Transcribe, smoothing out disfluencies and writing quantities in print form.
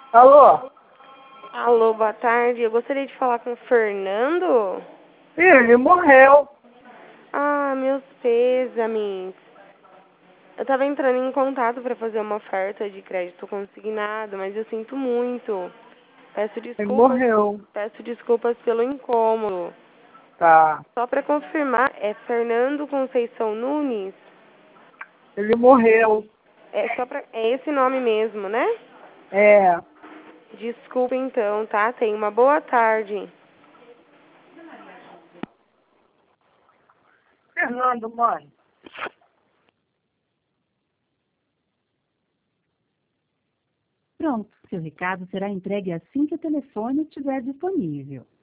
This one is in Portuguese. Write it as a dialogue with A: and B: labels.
A: Alô?
B: Alô, boa tarde. Eu gostaria de falar com o Fernando.
A: Ele morreu.
B: Ah, meus pêsames. Eu tava entrando em contato para fazer uma oferta de crédito consignado, mas eu sinto muito. Peço
A: Ele
B: desculpas,
A: morreu.
B: peço desculpas pelo incômodo.
A: Tá.
B: Só para confirmar, é Fernando Conceição Nunes?
A: Ele morreu.
B: É esse nome mesmo, né?
A: É.
B: Desculpa então, tá? Tenha uma boa tarde.
A: Fernando, mãe.
C: Pronto, seu recado será entregue assim que o telefone estiver disponível.